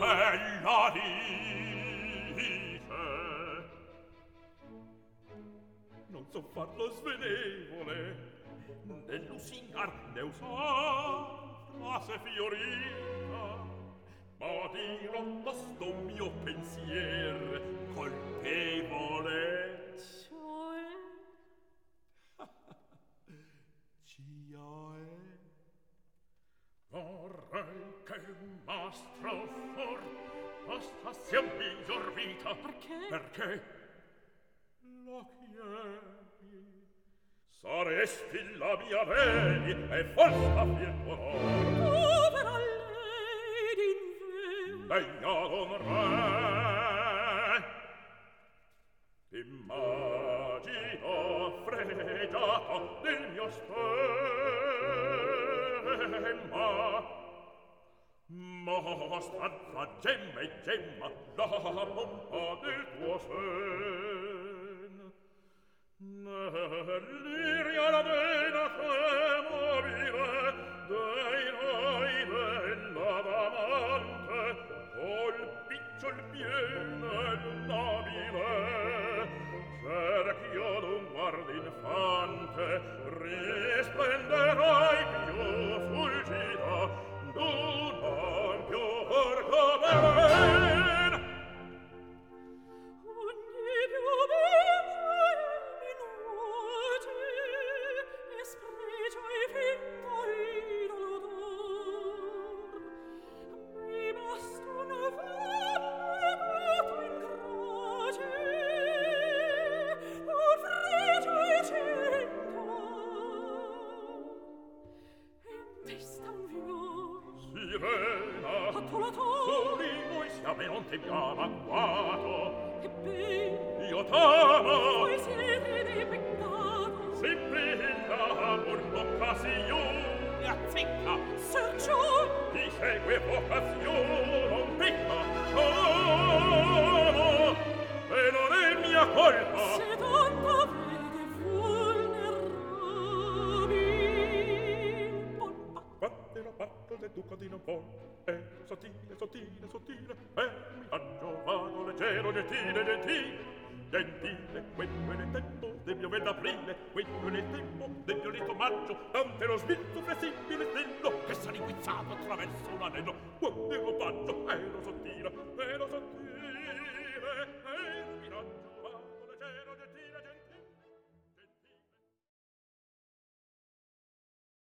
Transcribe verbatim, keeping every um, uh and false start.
bella dice non so farlo svenevole né lusingar né usar frase fiorita ma dirò tosto mio pensier colpevole cioè vorrei che mastro for posta sia miglior vita perché? perché la chiedi saresti la mia vedi e forza fiel onor povera lei d'inver degna d'un re immagino fregiato del mio stemma mostra tra gemma e gemma la pompa del tuo sen nell'iria la vena tremabile dei noi bella d'amante col picciol pieno e nobile cerch'io d'un guardo infante risplenderai più fulgida d'un ampio porco ben ogni più bella minuti e spregio e finto idolo d'or mi basta una fame dato in croce un fregio e cento e in testa un fior sirena attolatore soli noi siamo e non temiamo agguato ebbe io t'amo voi siete di peccato si brilla amor l'occasione azzecca Sergio ti segue vocazione non pecca no e non è mia colpa se tanto vede vulnerabil quante la patto del duca di non vuol è sottile, sottile, sottile è mi angio vago, leggero, gentile, gentile gentile, quello è il tempo del mio bel aprile quello è il tempo del mio lieto maggio tante lo svilto flessibile stello che s'ha linguizzato attraverso un anello quando ero paggio ero sottile, ero sottile